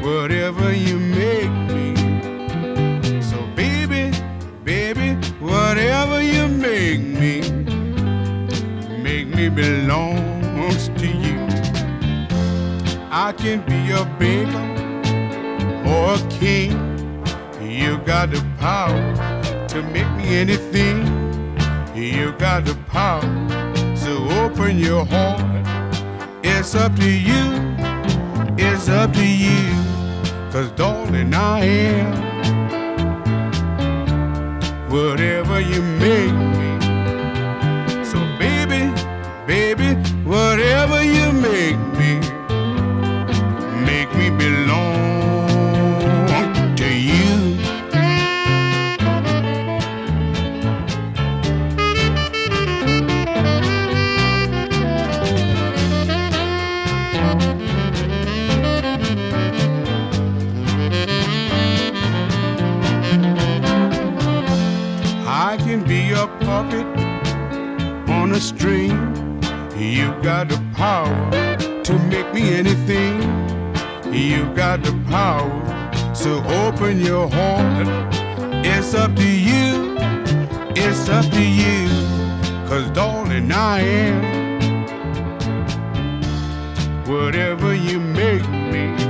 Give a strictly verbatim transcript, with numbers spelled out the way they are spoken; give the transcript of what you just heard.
whatever you make me. So baby, baby, whatever you make me, make me belongs to you. I can be a beggar or a king. You got the power to make me anything. You got the power, so open your heart. It's up to you, it's up to you. 'Cause darling, I am whatever you make me. So baby, baby, whatever you make me, make me belong to you. I can be a puppet on a string. You got the power to make me anything. You got the power, so open your heart. It's up to you, it's up to you. 'Cause darling, I am whatever you make me.